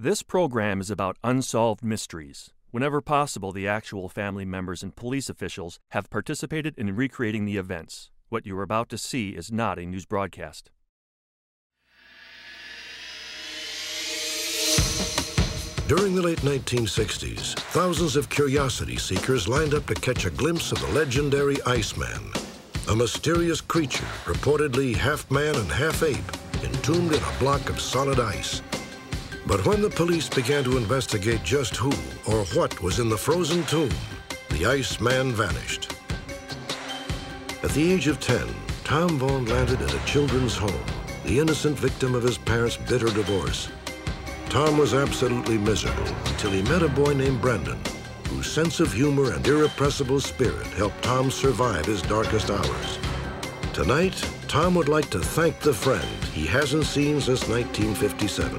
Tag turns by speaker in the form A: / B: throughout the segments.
A: This program is about unsolved mysteries. Whenever possible, the actual family members and police officials have participated in recreating the events. What you are about to see is not a news broadcast.
B: During the late 1960s, thousands of curiosity seekers lined up to catch a glimpse of the legendary Iceman, a mysterious creature reportedly half man and half ape, entombed in a block of solid ice. But when the police began to investigate just who or what was in the frozen tomb, the Iceman vanished. At the age of 10, Tom Vaughn landed at a children's home, the innocent victim of his parents' bitter divorce. Tom was absolutely miserable until he met a boy named Brendan, whose sense of humor and irrepressible spirit helped Tom survive his darkest hours. Tonight, Tom would like to thank the friend he hasn't seen since 1957.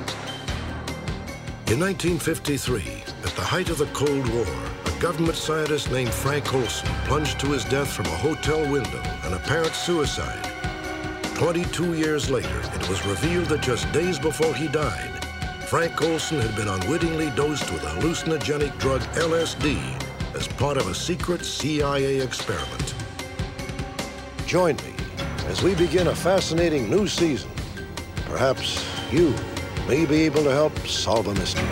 B: In 1953, at the height of the Cold War, a government scientist named Frank Olson plunged to his death from a hotel window, an apparent suicide. 22 years later, it was revealed that just days before he died, Frank Olson had been unwittingly dosed with the hallucinogenic drug LSD as part of a secret CIA experiment. Join me as we begin a fascinating new season. Perhaps you may be able to help solve a mystery.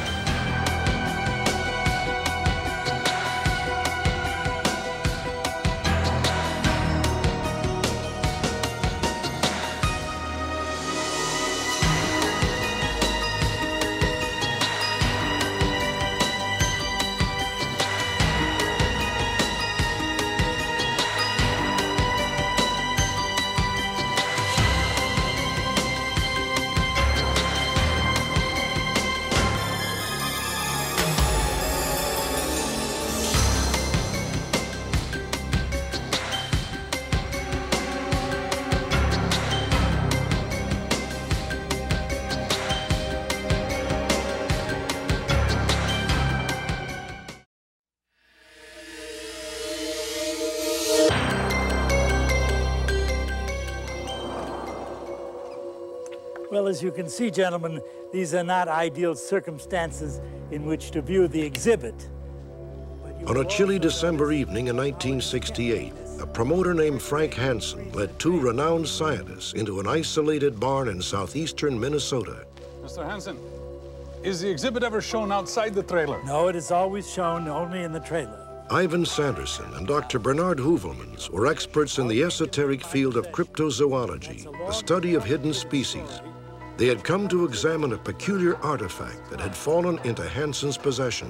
C: Well, as you can see, gentlemen, these are not ideal circumstances in which to view the exhibit.
B: On a chilly December evening in 1968, a promoter named Frank Hansen led two renowned scientists into an isolated barn in southeastern Minnesota.
D: Mr. Hansen, is the exhibit ever shown outside the trailer?
C: No, it is always shown only in the trailer.
B: Ivan Sanderson and Dr. Bernard Heuvelmans were experts in the esoteric field of cryptozoology, the study of hidden species. They had come to examine a peculiar artifact that had fallen into Hansen's possession.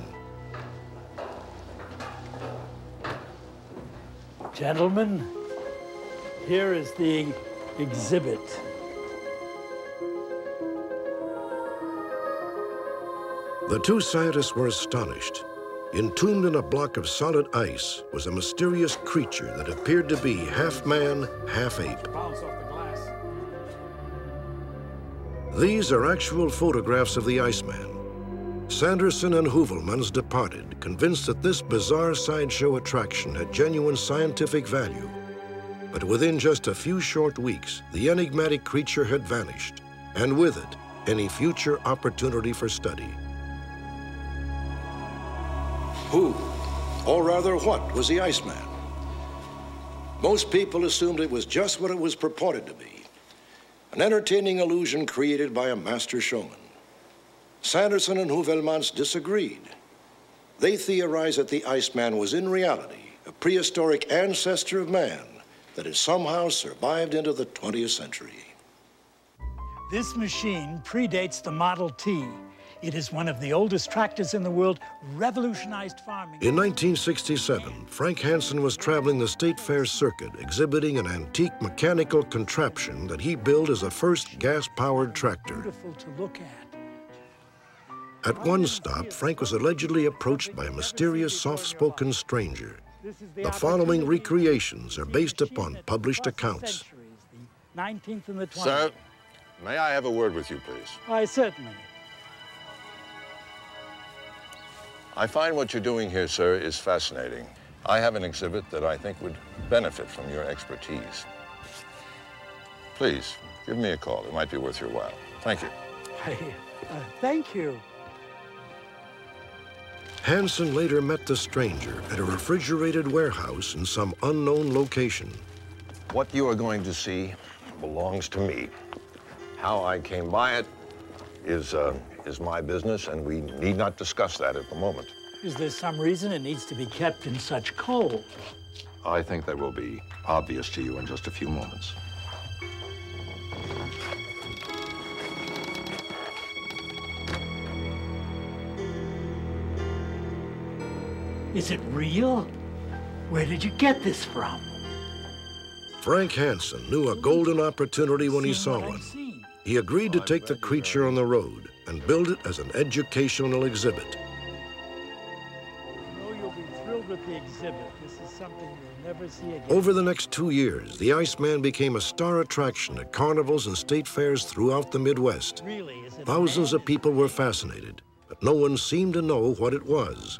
C: Gentlemen, here is the exhibit.
B: The two scientists were astonished. Entombed in a block of solid ice was a mysterious creature that appeared to be half man, half ape. These are actual photographs of the Iceman. Sanderson and Heuvelmans departed, convinced that this bizarre sideshow attraction had genuine scientific value. But within just a few short weeks, the enigmatic creature had vanished, and with it, any future opportunity for study. Who, or rather what, was the Iceman? Most people assumed it was just what it was purported to be. An entertaining illusion created by a master showman. Sanderson and Heuvelmans disagreed. They theorized that the Iceman was in reality a prehistoric ancestor of man that had somehow survived into the 20th century.
C: This machine predates the Model T. It is one of the oldest tractors in the world, revolutionized farming.
B: In 1967, Frank Hansen was traveling the State Fair circuit, exhibiting an antique mechanical contraption that he built as a first gas-powered tractor.
C: Beautiful to look at.
B: At one stop, Frank was allegedly approached by a mysterious, soft-spoken stranger. The following recreations are based upon published accounts.
C: The 19th and the 20th.
E: Sir, may I have a word with you, please?
C: Why, certainly.
E: I find what you're doing here, sir, is fascinating. I have an exhibit that I think would benefit from your expertise. Please, give me a call. It might be worth your while. Thank you.
C: Thank you.
B: Hansen later met the stranger at a refrigerated warehouse in some unknown location.
E: What you are going to see belongs to me. How I came by it is my business, and we need not discuss that at the moment.
C: Is there some reason it needs to be kept in such cold?
E: I think that will be obvious to you in just a few moments.
C: Is it real? Where did you get this from?
B: Frank Hansen knew a golden opportunity when he saw one. He agreed to take the creature on the road and build it as an educational exhibit.
C: I know you'll be thrilled with the exhibit. This is something you'll never see again.
B: Over the next 2 years, the Iceman became a star attraction at carnivals and state fairs throughout the Midwest.
C: Really, is it
B: Thousands of people were fascinated, but no one seemed to know what it was.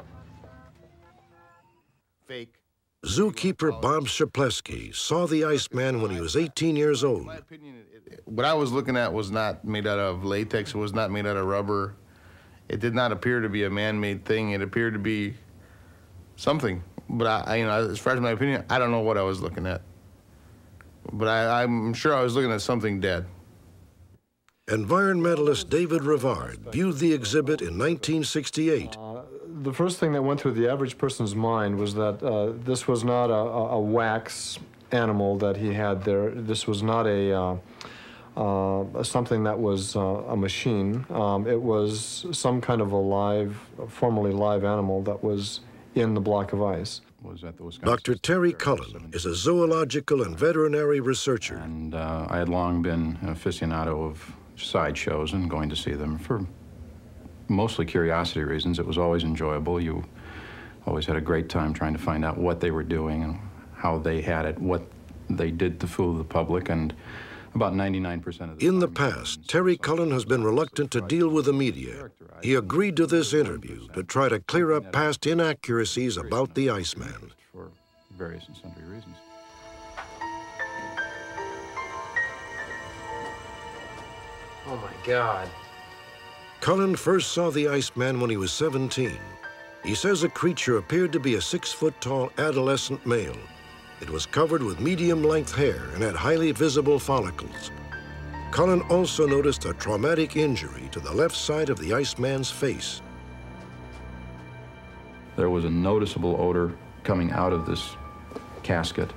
F: Fake.
B: Zookeeper Bob Szepleski saw the Iceman when he was 18 years old.
F: What I was looking at was not made out of latex. It was not made out of rubber. It did not appear to be a man-made thing. It appeared to be something. But you know, as far as my opinion, I don't know what I was looking at. But I'm sure I was looking at something dead.
B: Environmentalist David Rivard viewed the exhibit in 1968.
G: The first thing that went through the average person's mind was that this was not a wax animal that he had there. This was not something that was a machine. It was some kind of a formerly live animal that was in the block of ice.
B: Dr. Terry Cullen is a zoological and veterinary researcher.
H: And I had long been an aficionado of sideshows and going to see them for mostly curiosity reasons. It was always enjoyable. You always had a great time trying to find out what they were doing and how they had it, what they did to fool the public, and about 99% of the
B: In the past, Terry Cullen has been reluctant to deal with the media. He agreed to this interview to try to clear up past inaccuracies about the Iceman.
H: For various and sundry reasons.
I: Oh my God.
B: Cullen first saw the Iceman when he was 17. He says the creature appeared to be a 6-foot-tall adolescent male. It was covered with medium-length hair and had highly visible follicles. Cullen also noticed a traumatic injury to the left side of the Iceman's face.
H: There was a noticeable odor coming out of this casket.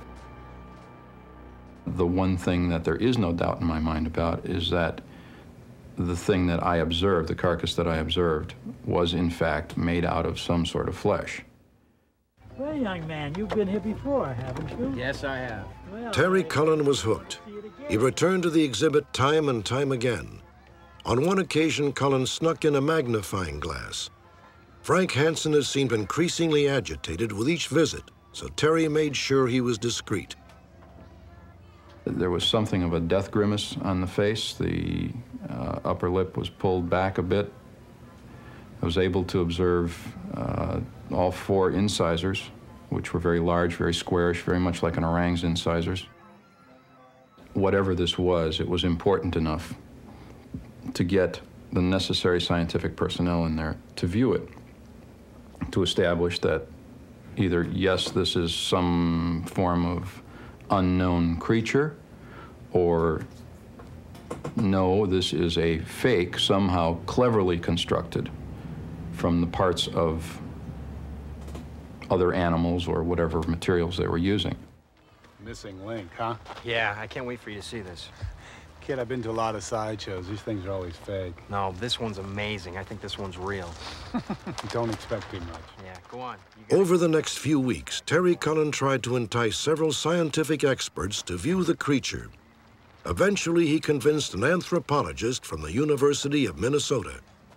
H: The one thing that there is no doubt in my mind about is that the thing that I observed, the carcass that I observed, was in fact made out of some sort of flesh.
C: Well, young man, you've been here before, haven't you?
I: Yes, I have.
C: Well,
B: Terry Cullen was hooked. He returned to the exhibit time and time again. On one occasion, Cullen snuck in a magnifying glass. Frank Hansen has seemed increasingly agitated with each visit, so Terry made sure he was discreet.
H: There was something of a death grimace on the face. The upper lip was pulled back a bit. I was able to observe all 4 incisors, which were very large, very squarish, very much like an orang's incisors. Whatever this was, it was important enough to get the necessary scientific personnel in there to view it, to establish that either, yes, this is some form of unknown creature, or no, this is a fake, somehow cleverly constructed from the parts of other animals or whatever materials they were using.
D: Missing link, huh?
I: Yeah, I can't wait for you to see this.
D: Kid, I've been to a lot of sideshows. These things are always fake.
I: No, this one's amazing. I think this one's real.
D: Don't expect too much.
I: Yeah, go on.
B: Over the next few weeks, Terry Cullen tried to entice several scientific experts to view the creature. Eventually, he convinced an anthropologist from the University of Minnesota.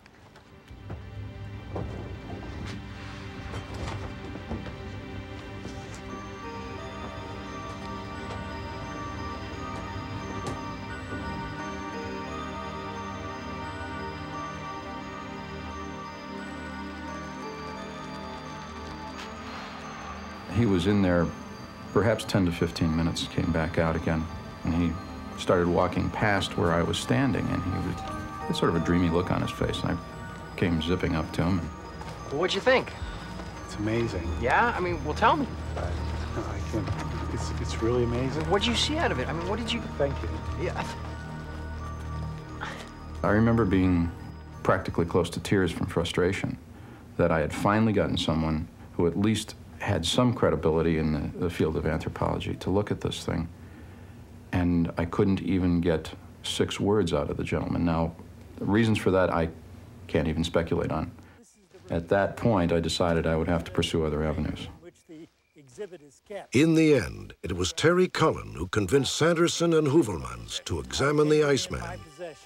H: He was in there perhaps 10 to 15 minutes, came back out again, and he started walking past where I was standing, and he had sort of a dreamy look on his face, and I came zipping up to him.
I: Well, what'd you think?
J: It's amazing.
I: Yeah? I mean, well, tell me.
J: No, I can't. It's really amazing.
I: What'd you see out of it? I mean, what did you...
J: Thank you.
I: Yeah.
H: I remember being practically close to tears from frustration that I had finally gotten someone who at least had some credibility in the field of anthropology to look at this thing, and I couldn't even get 6 words out of the gentleman. Now, the reasons for that I can't even speculate on. At that point, I decided I would have to pursue other avenues.
B: In the end, it was Terry Cullen who convinced Sanderson and Heuvelmans to examine the Iceman.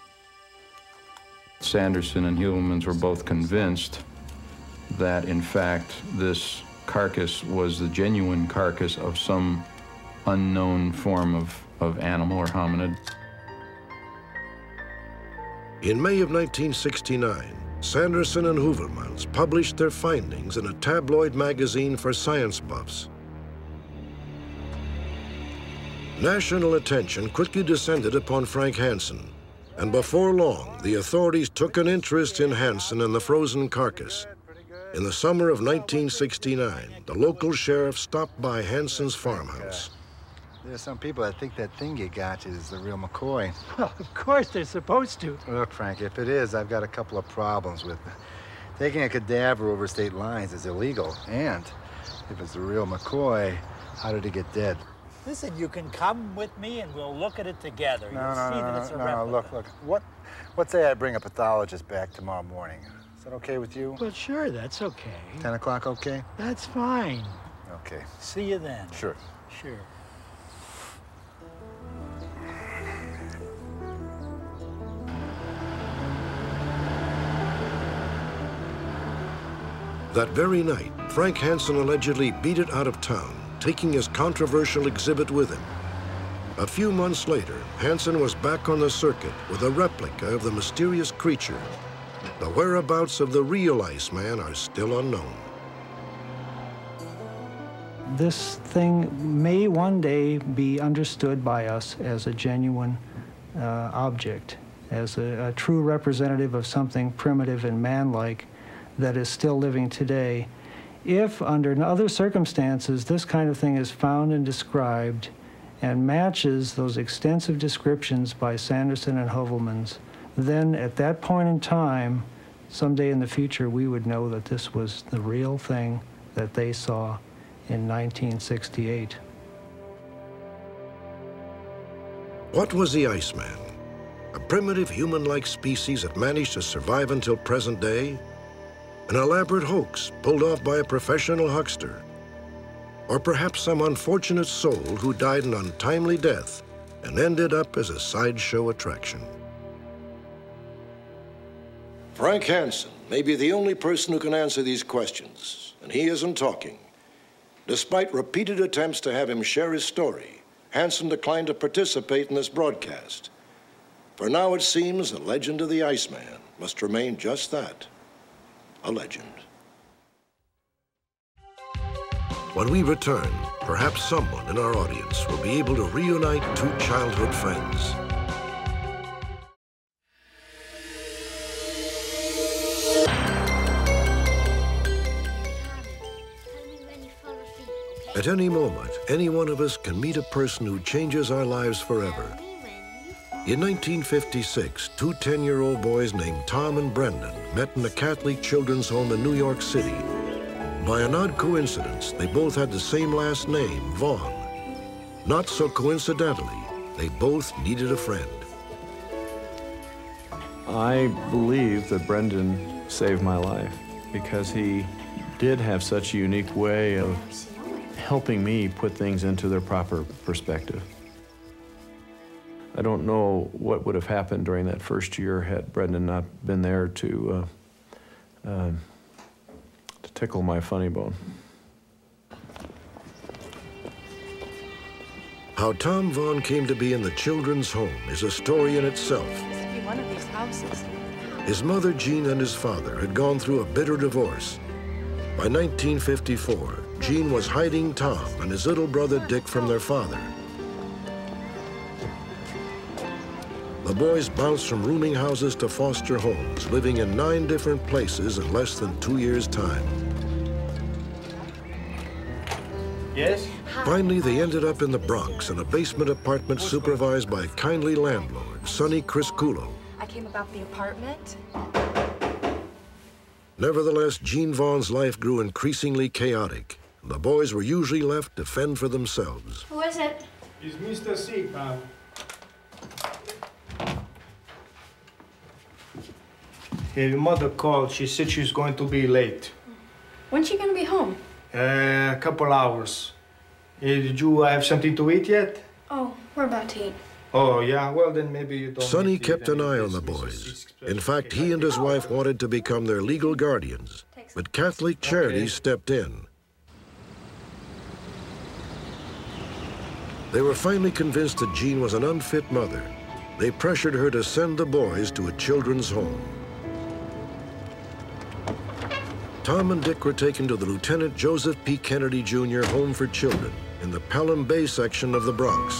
H: Sanderson and Heuvelmans were both convinced that, in fact, this carcass was the genuine carcass of some unknown form of animal or hominid.
B: In May of 1969, Sanderson and Heuvelmans published their findings in a tabloid magazine for science buffs. National attention quickly descended upon Frank Hansen, and before long, the authorities took an interest in Hansen and the frozen carcass. In the summer of 1969, the local sheriff stopped by Hansen's farmhouse.
J: There's some people that think that thing you got is the real McCoy.
C: Well, of course they're supposed to.
J: Look, Frank, if it is, I've got a couple of problems with it. Taking a cadaver over state lines is illegal, and if it's the real McCoy, how did he get dead?
C: Listen, you can come with me and we'll look at it together. You'll see that it's a replica.
J: Look. What say I bring a pathologist back tomorrow morning? Is that okay with you?
C: Well, sure, that's okay.
J: 10 o'clock okay?
C: That's fine.
J: Okay.
C: See you then.
J: Sure.
C: Sure.
B: That very night, Frank Hansen allegedly beat it out of town, taking his controversial exhibit with him. A few months later, Hansen was back on the circuit with a replica of the mysterious creature. The whereabouts of the real Iceman are still unknown.
K: This thing may one day be understood by us as a genuine object, as a true representative of something primitive and man-like that is still living today. If, under other circumstances, this kind of thing is found and described and matches those extensive descriptions by Sanderson and Heuvelmans, then at that point in time, someday in the future, we would know that this was the real thing that they saw in 1968.
B: What was the Iceman? A primitive human-like species that managed to survive until present day? An elaborate hoax pulled off by a professional huckster? Or perhaps some unfortunate soul who died an untimely death and ended up as a sideshow attraction? Frank Hansen may be the only person who can answer these questions, and he isn't talking. Despite repeated attempts to have him share his story, Hansen declined to participate in this broadcast. For now, it seems the legend of the Iceman must remain just that, a legend. When we return, perhaps someone in our audience will be able to reunite 2 childhood friends. At any moment, any one of us can meet a person who changes our lives forever. In 1956, 2 10-year-old boys named Tom and Brendan met in a Catholic children's home in New York City. By an odd coincidence, they both had the same last name, Vaughn. Not so coincidentally, they both needed a friend.
G: I believe that Brendan saved my life because he did have such a unique way of helping me put things into their proper perspective. I don't know what would have happened during that first year had Brendan not been there to tickle my funny bone.
B: How Tom Vaughn came to be in the children's home is a story in itself.
L: This would be one of these houses.
B: His mother, Jean, and his father had gone through a bitter divorce. By 1954, Jean was hiding Tom and his little brother Dick from their father. The boys bounced from rooming houses to foster homes, living in 9 different places in less than 2 years' time.
M: Yes?
B: Finally, they ended up in the Bronx in a basement apartment supervised by a kindly landlord, Sonny Crisculo.
L: I came about the apartment.
B: Nevertheless, Gene Vaughn's life grew increasingly chaotic. The boys were usually left to fend for themselves.
N: Who is it?
M: It's Mr. C, ma'am. Your mother called. She said she's going to be late.
L: When's she gonna be home?
M: A couple hours. Did you have something to eat yet?
N: Oh, we're about to eat.
M: Oh, yeah? Well, then maybe you don't.
B: Sonny kept an eye on the boys. In fact, he and his wife wanted to become their legal guardians, but Catholic Charities stepped in. They were finally convinced that Jean was an unfit mother. They pressured her to send the boys to a children's home. Tom and Dick were taken to the Lieutenant Joseph P. Kennedy Jr. Home for Children in the Pelham Bay section of the Bronx.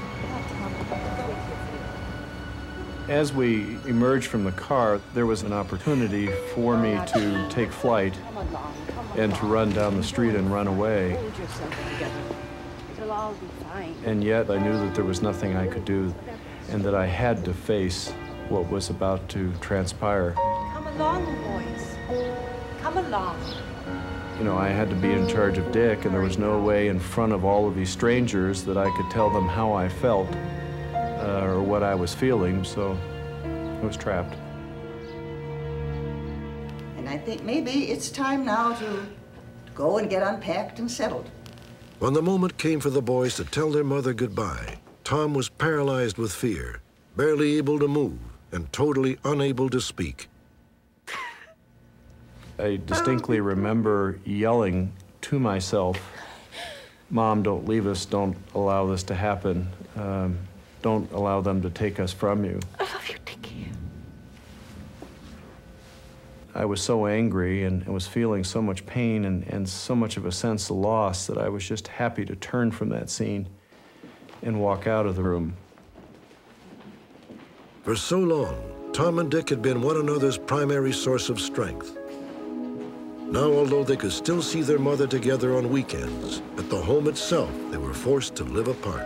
G: As we emerged from the car, there was an opportunity for me to take flight and to run down the street and run away.
L: It'll all be fine.
G: And yet I knew that there was nothing I could do and that I had to face what was about to transpire.
L: Come along, boys. Come along.
G: You know, I had to be in charge of Dick, and there was no way in front of all of these strangers that I could tell them how I felt or what I was feeling, so I was trapped.
O: And I think maybe it's time now to go and get unpacked and settled.
B: When the moment came for the boys to tell their mother goodbye, Tom was paralyzed with fear, barely able to move, and totally unable to speak. I distinctly remember yelling to myself, "Mom, don't leave us, don't allow this to happen. Don't allow them to take us from you."
N: I love you, Dickie.
G: I was so angry and was feeling so much pain and so much of a sense of loss that I was just happy to turn from that scene and walk out of the room. For so long, Tom and Dick had been one another's primary source of strength. Now, although they could still see their mother together on weekends, at the home itself, they were forced to live apart.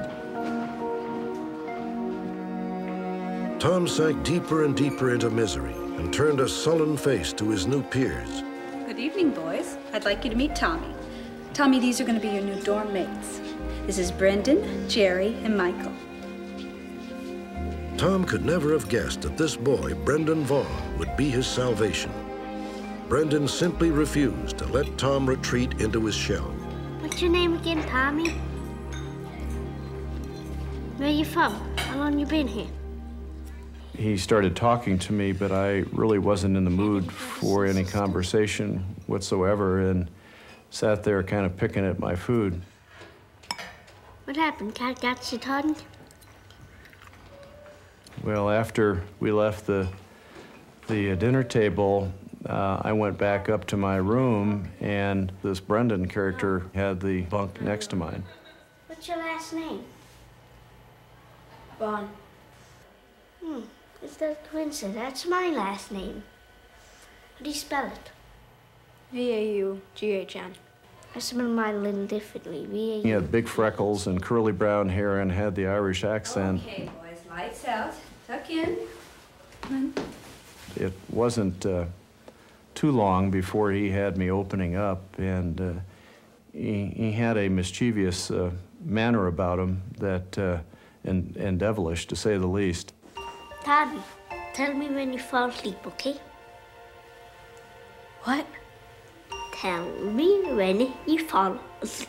G: Tom sank deeper and deeper into misery and turned a sullen face to his new peers.
P: Good evening, boys. I'd like you to meet Tommy. Tommy, these are going to be your new dorm mates. This is Brendan, Jerry, and Michael.
B: Tom could never have guessed that this boy, Brendan Vaughn, would be his salvation. Brendan simply refused to let Tom retreat into his shell.
N: What's your name again, Tommy? Where are you from? How long you been here?
G: He started talking to me, but I really wasn't in the mood for any conversation whatsoever and sat there kind of picking at my food.
N: What happened? Cat got your tongue?
G: Well, after we left the dinner table, I went back up to my room, and this Brendan character had the bunk next to mine.
N: What's your last name?
P: Vaughn.
N: It's a coincidence. That's my last name. How do you spell it?
P: V-A-U-G-H-N.
N: I spell mine a little differently. V-A-U.
G: He had big freckles and curly brown hair and had the Irish accent.
P: Okay, boys, lights out. Tuck in.
G: It wasn't too long before he had me opening up, and he had a mischievous manner about him that and devilish, to say the least.
N: Tommy, tell me when you fall asleep, okay?
P: What?
N: Tell me when you fall asleep.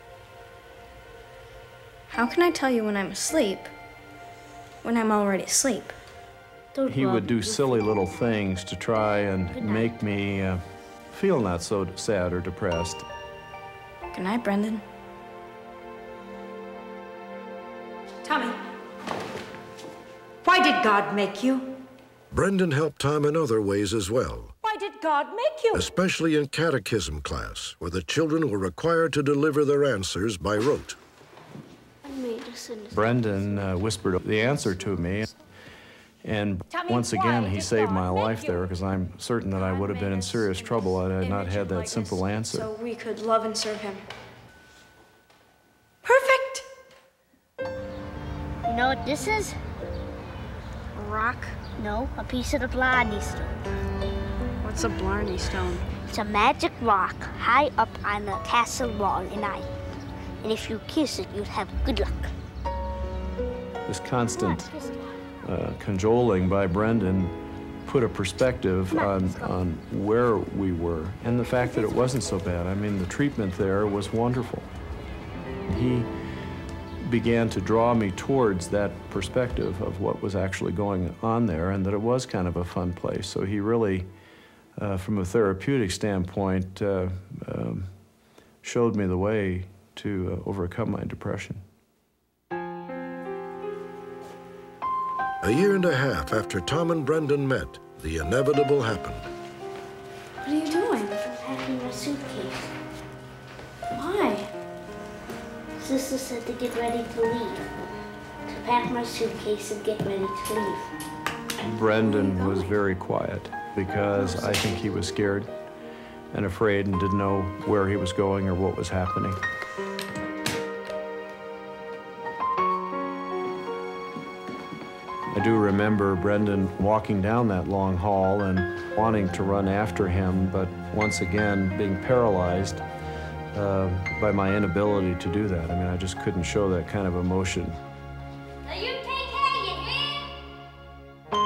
P: How can I tell you when I'm asleep when I'm already asleep?
G: He would do silly little things to try and make me feel not so sad or depressed.
P: Good night, Brendan.
Q: Tommy, why did God make you?
B: Brendan helped Tom in other ways as well,
Q: Why did God make you?
B: especially in catechism class, where the children were required to deliver their answers by rote.
G: Brendan whispered the answer to me, And
Q: Tommy,
G: once
Q: why?
G: again, he
Q: Just
G: saved
Q: God,
G: my
Q: thank
G: life
Q: you.
G: there, because I'm certain that I would have been in serious trouble had I not had that simple answer.
P: So we could love and serve him.
N: Perfect! You know what this is? A rock? No, a piece of the Blarney Stone.
P: What's a Blarney Stone?
N: It's a magic rock high up on the castle wall in Ireland. And if you kiss it, you'd have good luck.
G: This constant cajoling by Brendan put a perspective on where we were and the fact that it wasn't so bad. I mean, the treatment there was wonderful. He began to draw me towards that perspective of what was actually going on there and that it was kind of a fun place. So he really, from a therapeutic standpoint, showed me the way to overcome my depression.
B: A year and a half after Tom and Brendan met, the inevitable happened.
P: What are you doing?
N: I'm packing my suitcase.
P: Why?
N: Sister said to get ready to leave. To pack my suitcase and get ready to leave.
G: Brendan was very quiet because I think he was scared and afraid and didn't know where he was going or what was happening. I do remember Brendan walking down that long hall and wanting to run after him, but once again being paralyzed by my inability to do that. I mean, I just couldn't show that kind of emotion.
N: Now you take care, you hear?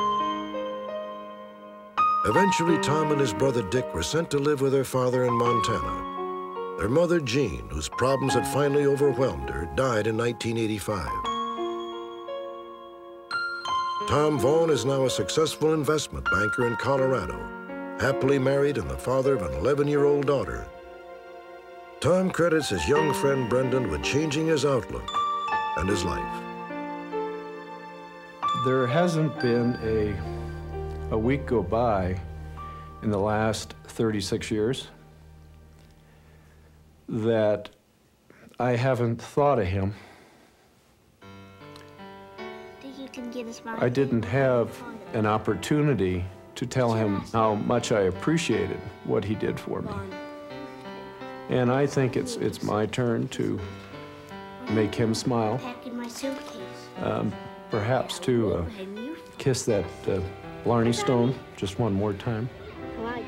B: Eventually, Tom and his brother Dick were sent to live with their father in Montana. Their mother, Jean, whose problems had finally overwhelmed her, died in 1985. Tom Vaughn is now a successful investment banker in Colorado, happily married and the father of an 11-year-old daughter. Tom credits his young friend Brendan with changing his outlook and his life.
G: There hasn't been a week go by in the last 36 years that I haven't thought of him. I didn't have an opportunity to tell him how much I appreciated what he did for me. And I think it's my turn to make him smile.
N: Packing my suitcase.
G: Perhaps to kiss that Blarney Stone just one more time.
N: Why?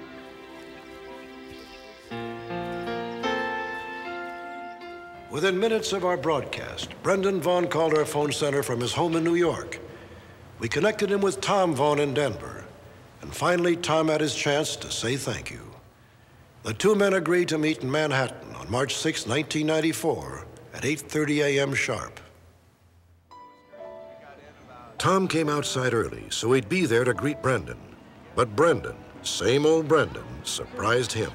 B: Within minutes of our broadcast, Brendan Vaughn called our phone center from his home in New York. We connected him with Tom Vaughn in Denver. And finally, Tom had his chance to say thank you. The two men agreed to meet in Manhattan on March 6, 1994, at 8:30 a.m. sharp. Tom came outside early, so he'd be there to greet Brendan. But Brendan, same old Brendan, surprised him.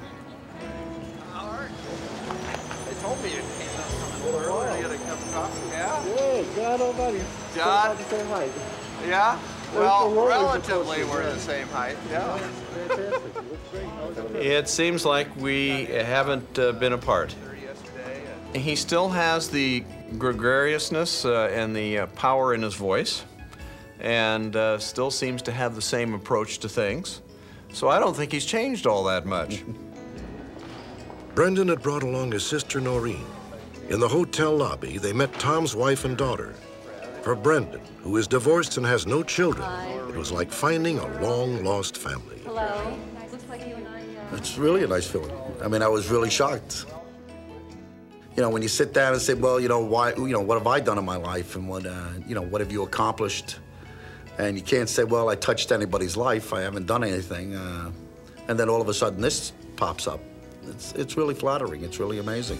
R: They told me you came out a little early to get a cup of coffee. Yeah?
S: Hey, John O'Malley.
R: John?
S: The same height.
R: Yeah? Well,
S: We're
R: relatively we're the same height. Yeah.
S: Fantastic. You look great. How's everything?
T: It seems like we haven't been apart. He still has the gregariousness and the power in his voice, and still seems to have the same approach to things. So I don't think he's changed all that much.
B: Brendan had brought along his sister Noreen. In the hotel lobby, they met Tom's wife and daughter. For Brendan, who is divorced and has no children, it was like finding a long-lost family.
L: Hello. Looks like you and I.
U: It's really a nice feeling. I mean, I was really shocked. You know, when you sit down and say, well, you know, why, you know, what have I done in my life, and what, you know, what have you accomplished? And you can't say, well, I touched anybody's life. I haven't done anything. And then all of a sudden, this pops up. It's really flattering. It's really amazing.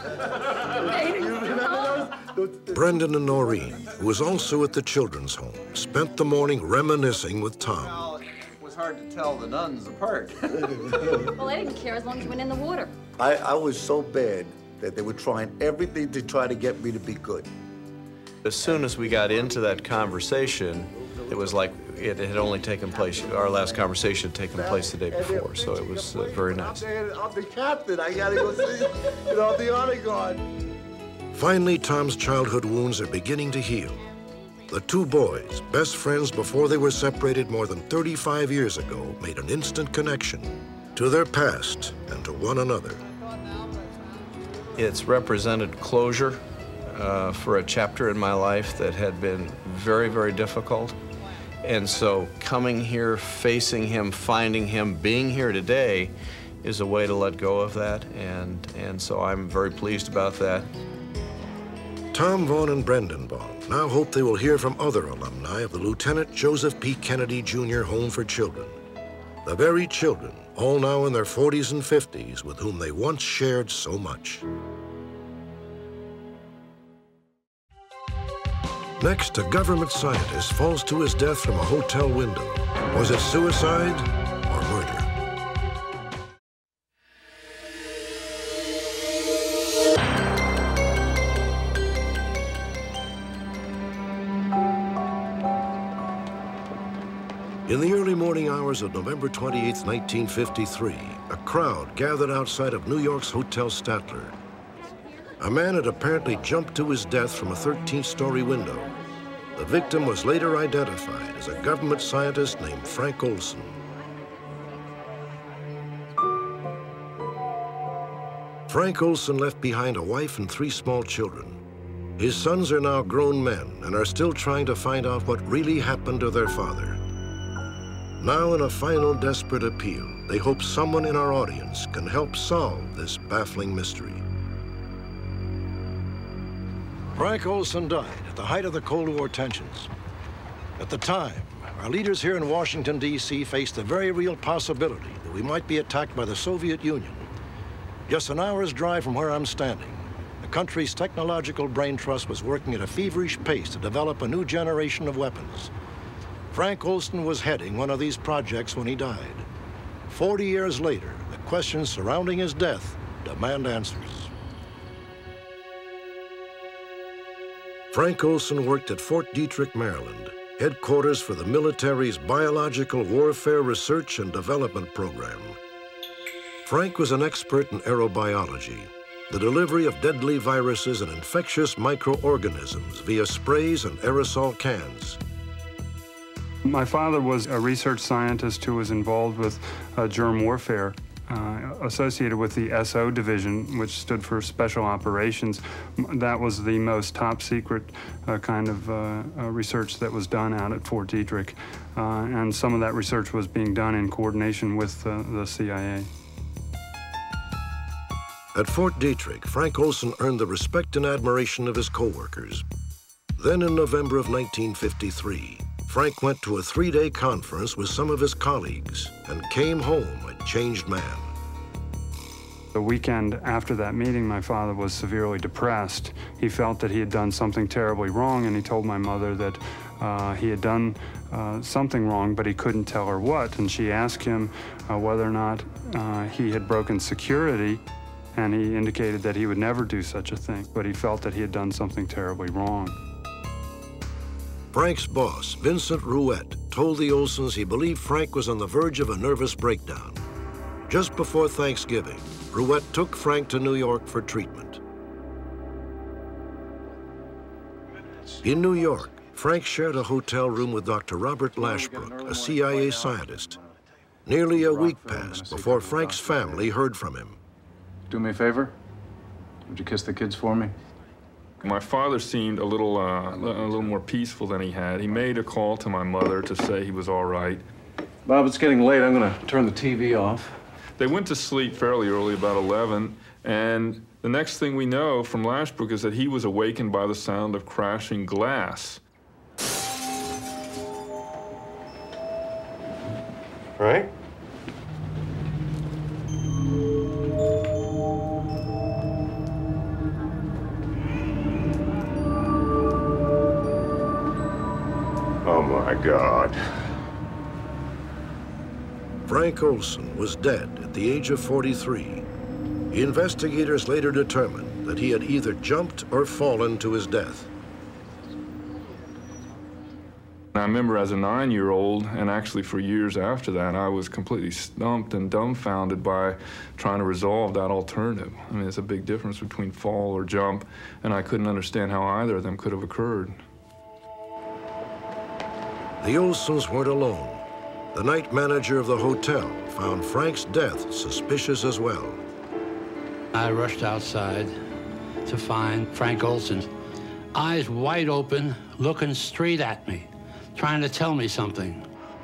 B: Brendan and Noreen, who was also at the children's home, spent the morning reminiscing with Tom.
R: Well, it was hard to tell the nuns apart.
L: Well, I didn't care as long as you went in the water.
U: I was so bad that they were trying everything to try to get me to be good.
T: As soon as we got into that conversation, it was like it had only taken place, our last conversation had taken place the day before, so it was very nice.
U: I'm the captain. I gotta go see, you know, the honor guard.
B: Finally, Tom's childhood wounds are beginning to heal. The two boys, best friends before they were separated more than 35 years ago, made an instant connection to their past and to one another.
T: It's represented closure for a chapter in my life that had been very, very difficult. And so coming here, facing him, finding him, being here today is a way to let go of that. And so I'm very pleased about that.
B: Tom Vaughn and Brendan Vaughn now hope they will hear from other alumni of the Lieutenant Joseph P. Kennedy Jr. Home for Children. The very children, all now in their 40s and 50s, with whom they once shared so much. Next, a government scientist falls to his death from a hotel window. Was it suicide or murder? In the early morning hours of November 28, 1953, a crowd gathered outside of New York's Hotel Statler. A man had apparently jumped to his death from a 13th-story window. The victim was later identified as a government scientist named Frank Olson. Frank Olson left behind a wife and 3 small children. His sons are now grown men and are still trying to find out what really happened to their father. Now, in a final desperate appeal, they hope someone in our audience can help solve this baffling mystery. Frank Olson died at the height of the Cold War tensions. At the time, our leaders here in Washington, D.C. faced the very real possibility that we might be attacked by the Soviet Union. Just an hour's drive from where I'm standing, the country's technological brain trust was working at a feverish pace to develop a new generation of weapons. Frank Olson was heading one of these projects when he died. 40 years later, the questions surrounding his death demand answers. Frank Olson worked at Fort Detrick, Maryland, headquarters for the military's Biological Warfare Research and Development Program. Frank was an expert in aerobiology, the delivery of deadly viruses and infectious microorganisms via sprays and aerosol cans.
A: My father was a research scientist who was involved with germ warfare, associated with the SO division, which stood for Special Operations. That was the most top secret kind of research that was done out at Fort Detrick. And some of that research was being done in coordination with the CIA.
B: At Fort Detrick, Frank Olson earned the respect and admiration of his coworkers. Then in November of 1953, Frank went to a 3-day conference with some of his colleagues and came home a changed man.
A: The weekend after that meeting, my father was severely depressed. He felt that he had done something terribly wrong, and he told my mother that he had done something wrong, but he couldn't tell her what. And she asked him whether or not he had broken security, and he indicated that he would never do such a thing, but he felt that he had done something terribly wrong.
B: Frank's boss, Vincent Rouette, told the Olsons he believed Frank was on the verge of a nervous breakdown. Just before Thanksgiving, Rouette took Frank to New York for treatment. In New York, Frank shared a hotel room with Dr. Robert Lashbrook, a CIA scientist. Nearly a week passed before Frank's family heard from him.
H: Do me a favor? Would you kiss the kids for me?
V: My father seemed a little more peaceful than he had. He made a call to my mother to say he was all right.
G: Bob, it's getting late. I'm going to turn the TV off.
V: They went to sleep fairly early, about 11, and the next thing we know from Lashbrook is that he was awakened by the sound of crashing glass.
W: Right? Oh, my God.
B: Frank Olson was dead at the age of 43. Investigators later determined that he had either jumped or fallen to his death.
V: I remember as a 9-year-old, and actually for years after that, I was completely stumped and dumbfounded by trying to resolve that alternative. I mean, it's a big difference between fall or jump, and I couldn't understand how either of them could have occurred.
B: the Olsons weren't alone. The night manager of the hotel found Frank's death suspicious as well.
D: I rushed outside to find Frank Olson, eyes wide open, looking straight at me, trying to tell me something.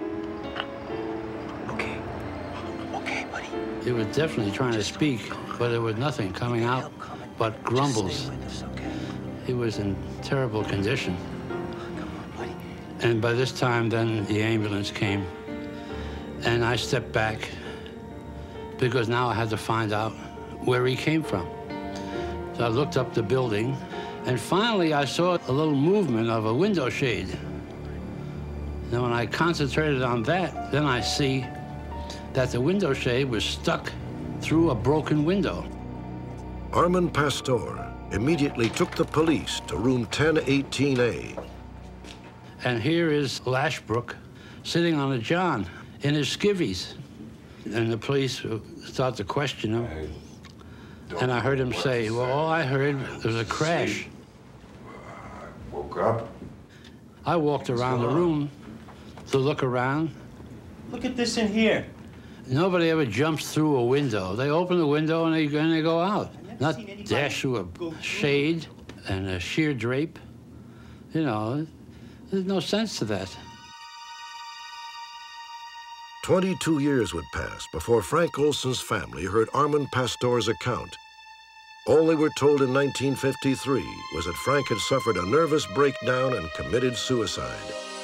E: Okay, buddy.
D: He was definitely trying to speak, but there was nothing coming out but grumbles. He was in terrible condition. And by this time, then the ambulance came, and I stepped back because now I had to find out where he came from. So I looked up the building, and finally I saw a little movement of a window shade. And when I concentrated on that, then I see that the window shade was stuck through a broken window.
B: Armand Pastor immediately took the police to room 1018A.
D: And here is Lashbrook sitting on a john in his skivvies. And the police start to question him. And I heard him say, well, all I heard was a crash.
W: Woke up.
D: I walked around the room to look around.
M: Look at this in here.
D: Nobody ever jumps through a window. They open the window and they go out. Not dash through a shade and a sheer drape. You know, there's no sense to that.
B: 22 years would pass before Frank Olson's family heard Armand Pastor's account. All they were told in 1953 was that Frank had suffered a nervous breakdown and committed suicide.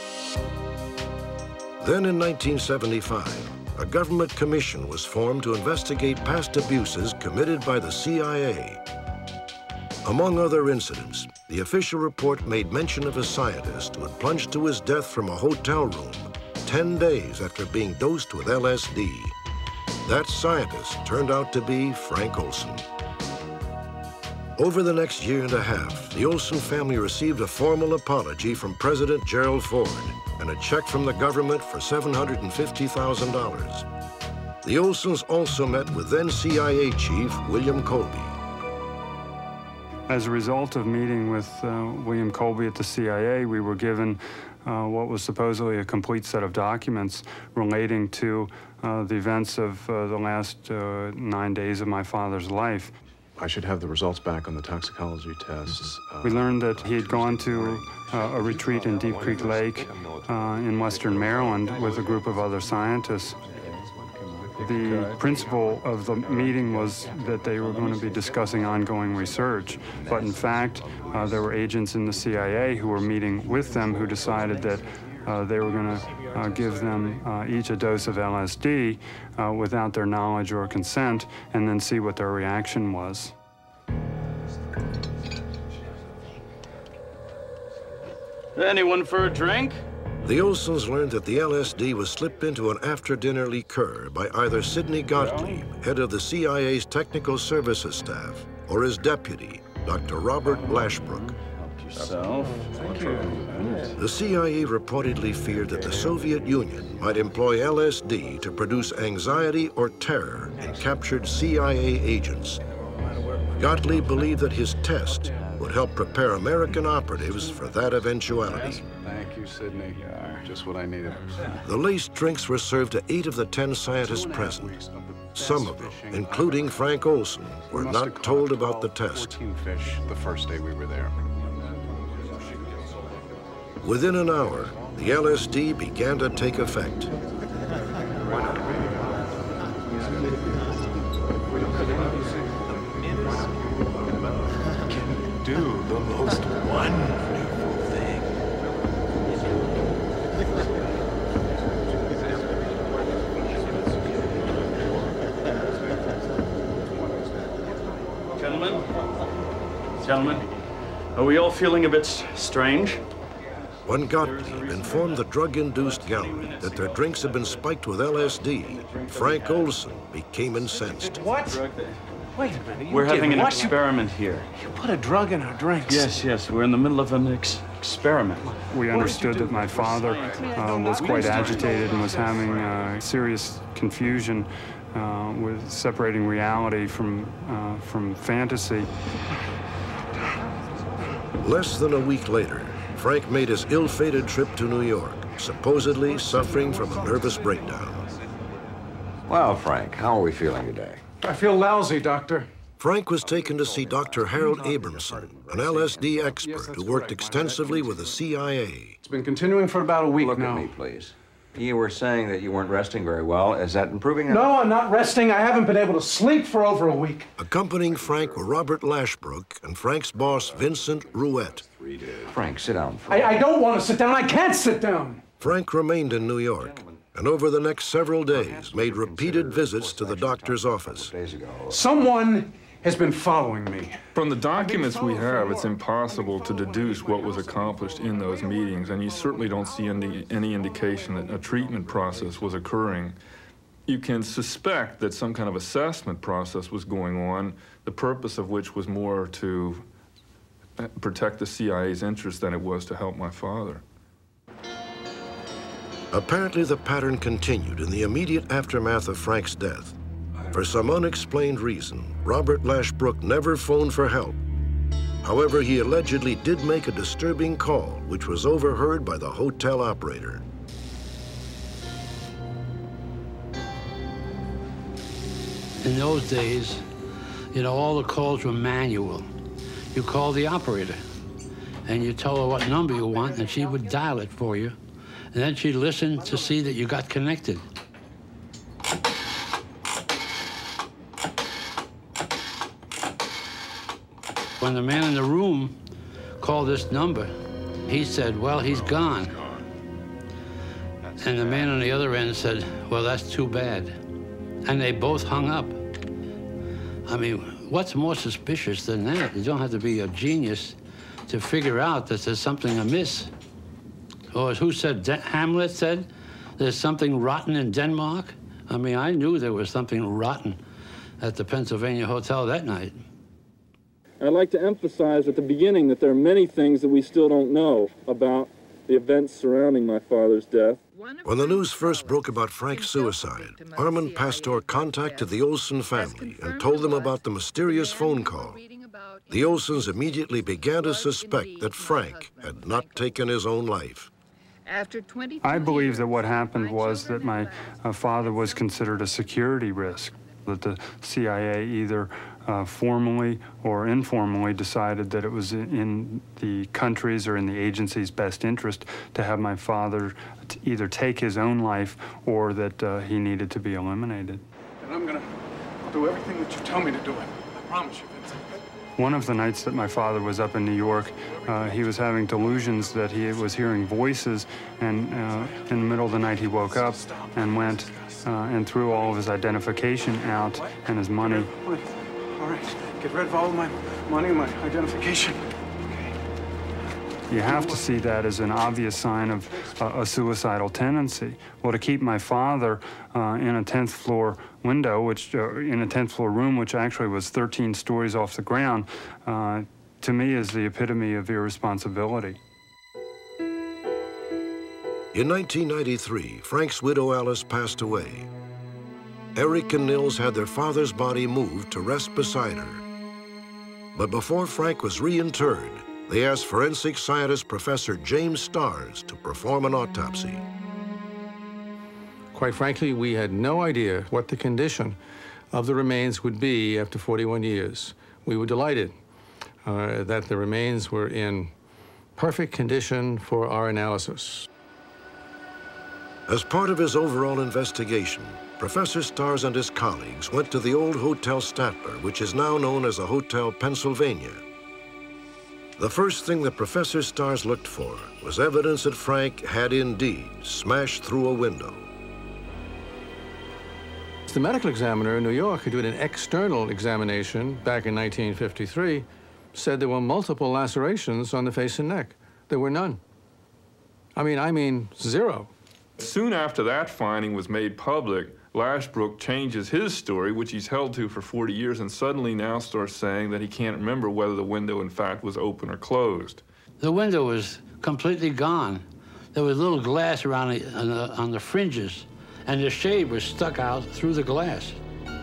B: Then in 1975, a government commission was formed to investigate past abuses committed by the CIA. Among other incidents, the official report made mention of a scientist who had plunged to his death from a hotel room 10 days after being dosed with LSD. That scientist turned out to be Frank Olson. Over the next year and a half, the Olson family received a formal apology from President Gerald Ford and a check from the government for $750,000. The Olsons also met with then CIA Chief William Colby.
A: As a result of meeting with William Colby at the CIA, we were given what was supposedly a complete set of documents relating to the events of the last 9 days of my father's life.
G: I should have the results back on the toxicology tests.
A: We learned that he had gone to a retreat in Deep Creek Lake in western Maryland with a group of other scientists. The principle of the meeting was that they were going to be discussing ongoing research, but in fact, there were agents in the CIA who were meeting with them who decided that they were going to give them each a dose of LSD without their knowledge or consent, and then see what their reaction was.
F: Anyone for a drink?
B: The Olsons learned that the LSD was slipped into an after-dinner liqueur by either Sidney Gottlieb, head of the CIA's technical services staff, or his deputy, Dr. Robert Lashbrook.
F: Thank you.
B: The CIA reportedly feared that the Soviet Union might employ LSD to produce anxiety or terror in captured CIA agents. Gottlieb believed that his test would help prepare American operatives for that eventuality.
V: Thank you, Sidney. Just what I needed.
B: The laced drinks were served to 8 of the 10 scientists present. Some of them, including Frank Olson, were not told about the test.
V: 14 fish the first day we were there.
B: Within an hour, the LSD began to take effect.
V: Do the most wonderful thing.
F: Gentlemen, are we all feeling a bit strange?
B: When Gottlieb informed the drug-induced gallery that their drinks had been spiked with LSD, Frank Olson became incensed.
M: What? Wait a minute.
F: We're having an experiment here.
M: You put a drug in our drinks.
F: Yes. We're in the middle of an experiment.
A: We understood that my father was quite agitated and was having serious confusion with separating reality from fantasy.
B: Less than a week later, Frank made his ill-fated trip to New York supposedly suffering from a nervous breakdown.
C: Well, Frank, how are we feeling today?
I: I feel lousy, Doctor.
B: Frank was taken to see Dr. Harold Abramson, an LSD expert who worked extensively with the CIA.
I: It's been continuing for about a week now.
C: Look at me, please. You were saying that you weren't resting very well. Is that improving?
I: No, I'm not resting. I haven't been able to sleep for over a week.
B: Accompanying Frank were Robert Lashbrook and Frank's boss, Vincent Rouette.
C: Frank, sit down. Frank.
I: I don't want to sit down. I can't sit down.
B: Frank remained in New York, and over the next several days made repeated visits to the doctor's office.
I: Someone has been following me.
V: From the documents we have, it's impossible to deduce what was accomplished in those meetings, and you certainly don't see any indication that a treatment process was occurring. You can suspect that some kind of assessment process was going on, the purpose of which was more to protect the CIA's interest than it was to help my father.
B: Apparently, the pattern continued in the immediate aftermath of Frank's death. For some unexplained reason, Robert Lashbrook never phoned for help. However, he allegedly did make a disturbing call, which was overheard by the hotel operator.
D: In those days, you know, all the calls were manual. You call the operator, and you tell her what number you want, and she would dial it for you. And then she'd listen to see that you got connected. When the man in the room called this number, he said, well, he's gone. And the man on the other end said, well, that's too bad. And they both hung up. I mean, what's more suspicious than that? You don't have to be a genius to figure out that there's something amiss. Or who said, Hamlet said, there's something rotten in Denmark? I mean, I knew there was something rotten at the Pennsylvania Hotel that night.
J: I'd like to emphasize at the beginning that there are many things that we still don't know about the events surrounding my father's death.
B: When the news first broke about Frank's suicide, Armand Pastor contacted the Olson family and told them about the mysterious phone call. The Olsons immediately began to suspect that Frank had not taken his own life.
A: I believe that what happened was that my father was considered a security risk, that the CIA either formally or informally decided that it was in the country's or in the agency's best interest to have my father either take his own life or that he needed to be eliminated.
I: And I'll do everything that you tell me to do it. I promise you, Vincent.
A: One of the nights that my father was up in New York, he was having delusions that he was hearing voices, and in the middle of the night he woke up and went and threw all of his identification out and his money.
I: All right, get rid of all of my money, my identification.
A: You have to see that as an obvious sign of a suicidal tendency. Well, to keep my father in a 10th floor window, which in a 10th floor room, which actually was 13 stories off the ground, to me is the epitome of irresponsibility.
B: In 1993, Frank's widow Alice passed away. Eric and Nils had their father's body moved to rest beside her. But before Frank was reinterred, they asked forensic scientist Professor James Starrs to perform an autopsy.
X: Quite frankly, we had no idea what the condition of the remains would be after 41 years. We were delighted that the remains were in perfect condition for our analysis.
B: As part of his overall investigation, Professor Starrs and his colleagues went to the old Hotel Statler, which is now known as the Hotel Pennsylvania. The first thing that Professor Starrs looked for was evidence that Frank had indeed smashed through a window.
X: The medical examiner in New York, who did an external examination back in 1953, said there were multiple lacerations on the face and neck. There were none. I mean, zero.
V: Soon after that finding was made public, Lashbrook changes his story, which he's held to for 40 years, and suddenly now starts saying that he can't remember whether the window, in fact, was open or closed.
D: The window was completely gone. There was little glass around on the fringes, and the shade was stuck out through the glass.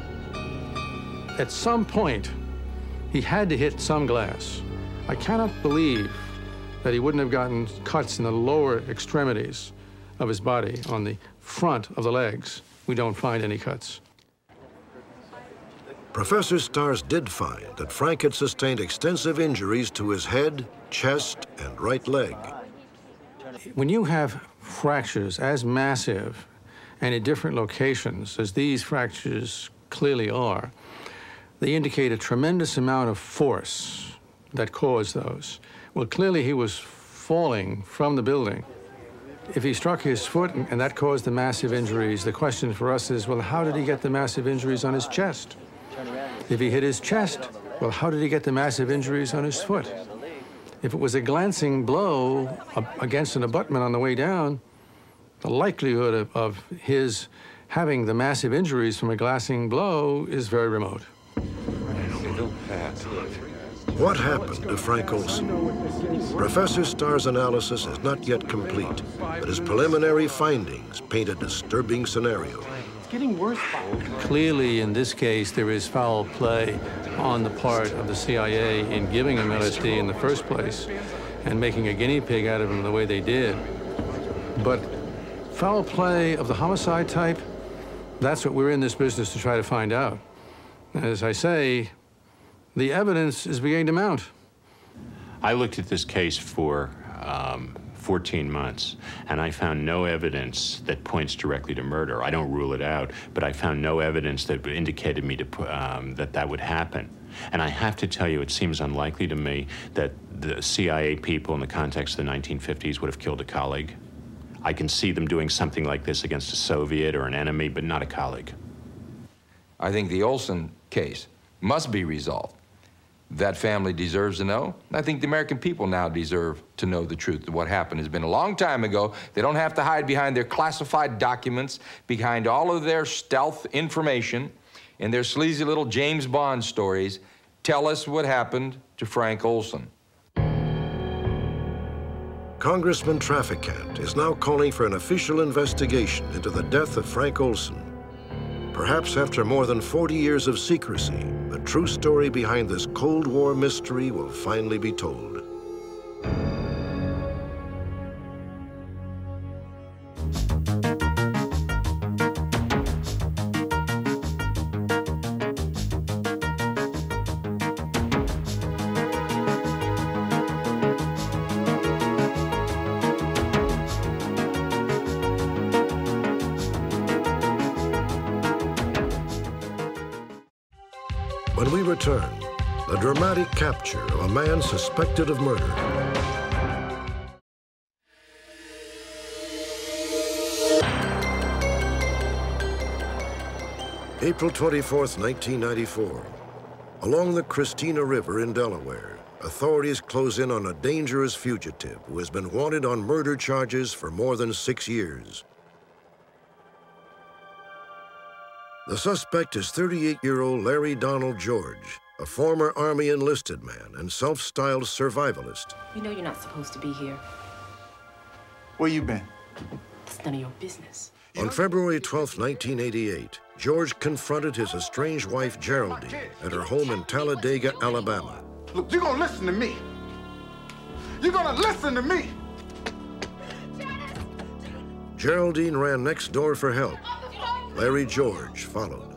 X: At some point, he had to hit some glass. I cannot believe that he wouldn't have gotten cuts in the lower extremities of his body, on the front of the legs, we don't find any cuts.
B: Professor Stars did find that Frank had sustained extensive injuries to his head, chest, and right leg.
X: When you have fractures as massive and in different locations, as these fractures clearly are, they indicate a tremendous amount of force that caused those. Well, clearly he was falling from the building. If he struck his foot and that caused the massive injuries, the question for us is, well, how did he get the massive injuries on his chest? If he hit his chest, well, how did he get the massive injuries on his foot? If it was a glancing blow against an abutment on the way down, the likelihood of his having the massive injuries from a glancing blow is very remote.
B: What happened to Frank Olson? Professor Starr's analysis is not yet complete, but his preliminary findings paint a disturbing scenario.
K: It's getting worse.
X: Clearly, in this case, there is foul play on the part of the CIA in giving him LSD in the first place and making a guinea pig out of him the way they did. But foul play of the homicide type, that's what we're in this business to try to find out. As I say, the evidence is beginning to mount.
O: I looked at this case for 14 months, and I found no evidence that points directly to murder. I don't rule it out, but I found no evidence that indicated me to that would happen. And I have to tell you, it seems unlikely to me that the CIA people in the context of the 1950s would have killed a colleague. I can see them doing something like this against a Soviet or an enemy, but not a colleague.
P: I think the Olson case must be resolved. That family deserves to know. I think the American people now deserve to know the truth of what happened. It's been a long time ago. They don't have to hide behind their classified documents, behind all of their stealth information and their sleazy little James Bond stories. Tell us what happened to Frank Olson.
B: Congressman Traficant is now calling for an official investigation into the death of Frank Olson. Perhaps after more than 40 years of secrecy, the true story behind this Cold War mystery will finally be told. When we return, the dramatic capture of a man suspected of murder. April 24th, 1994. Along the Christina River in Delaware, authorities close in on a dangerous fugitive who has been wanted on murder charges for more than 6 years. The suspect is 38-year-old Larry Donald George, a former Army enlisted man and self-styled survivalist.
Q: You know you're not supposed to be here.
K: Where you been?
Q: It's none of your business.
B: On February 12, 1988, George confronted his estranged wife, Geraldine, at her home in Talladega, Alabama.
K: Look, you're gonna listen to me. You're gonna listen to me.
B: Geraldine ran next door for help. Larry George followed.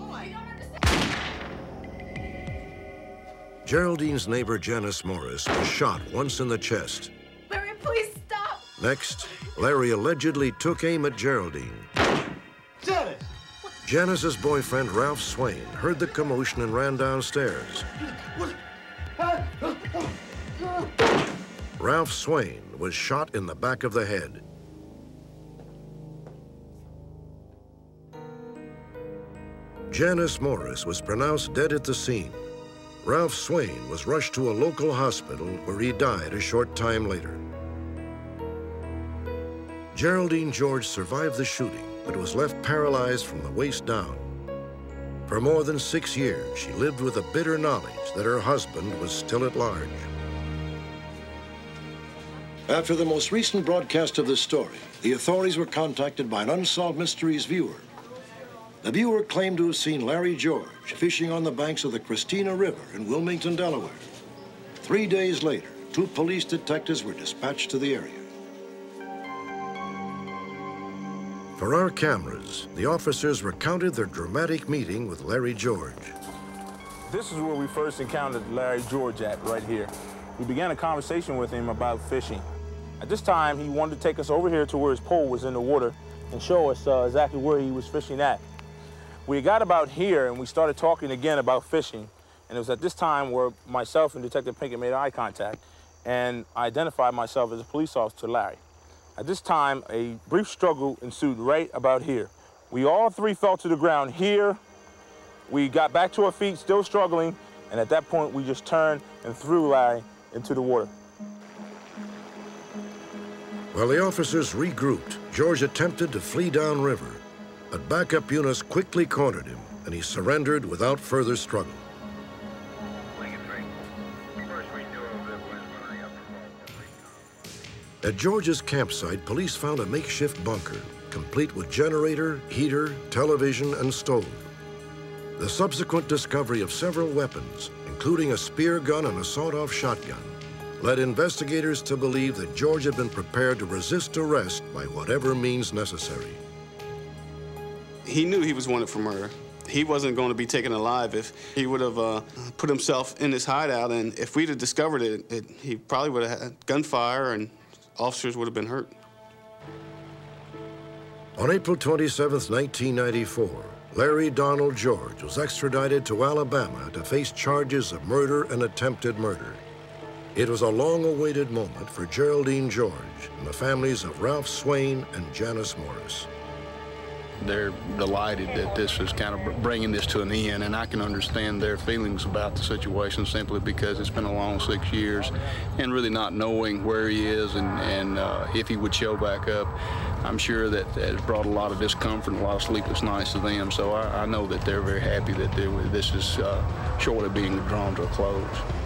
B: Geraldine's neighbor, Janice Morris, was shot once in the chest.
L: Larry, please stop.
B: Next, Larry allegedly took aim at Geraldine.
K: Janice!
B: Janice's boyfriend, Ralph Swain, heard the commotion and ran downstairs. Ralph Swain was shot in the back of the head. Janice Morris was pronounced dead at the scene. Ralph Swain was rushed to a local hospital where he died a short time later. Geraldine George survived the shooting, but was left paralyzed from the waist down. For more than 6 years, she lived with a bitter knowledge that her husband was still at large. After the most recent broadcast of this story, the authorities were contacted by an Unsolved Mysteries viewer. The viewer claimed to have seen Larry George fishing on the banks of the Christina River in Wilmington, Delaware. 3 days later, 2 police detectives were dispatched to the area. For our cameras, the officers recounted their dramatic meeting with Larry George.
N: This is where we first encountered Larry George at, right here. We began a conversation with him about fishing. At this time, he wanted to take us over here to where his pole was in the water and show us exactly where he was fishing at. We got about here and we started talking again about fishing. And it was at this time where myself and Detective Pinkett made eye contact and I identified myself as a police officer, Larry. At this time, a brief struggle ensued right about here. We all three fell to the ground here. We got back to our feet, still struggling, and at that point, we just turned and threw Larry into the water.
B: While the officers regrouped, George attempted to flee downriver, but backup units quickly cornered him, and he surrendered without further struggle. At George's campsite, police found a makeshift bunker, complete with generator, heater, television, and stove. The subsequent discovery of several weapons, including a spear gun and a sawed-off shotgun, led investigators to believe that George had been prepared to resist arrest by whatever means necessary.
R: He knew he was wanted for murder. He wasn't going to be taken alive if he would have put himself in this hideout, and if we'd have discovered it, he probably would have had gunfire and officers would have been hurt.
B: On April 27, 1994, Larry Donald George was extradited to Alabama to face charges of murder and attempted murder. It was a long-awaited moment for Geraldine George and the families of Ralph Swain and Janice Morris.
S: They're delighted that this is kind of bringing this to an end, and I can understand their feelings about the situation simply because it's been a long 6 years and really not knowing where he is and if he would show back up. I'm sure that has brought a lot of discomfort and a lot of sleepless nights to them, so I know that they're very happy that this is short of being drawn to a close.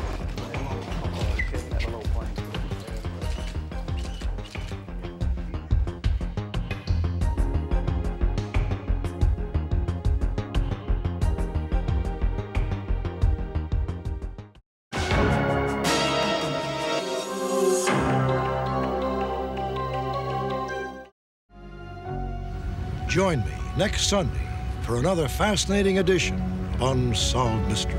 B: Join me next Sunday for another fascinating edition of Unsolved Mysteries.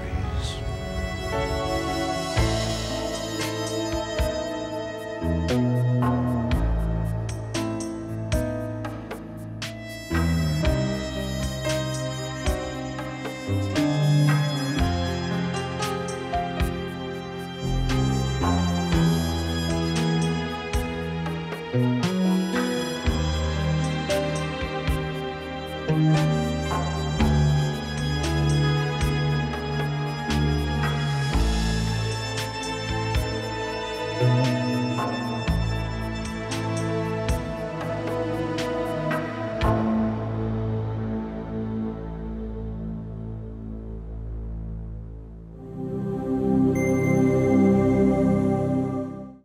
U: Thank you.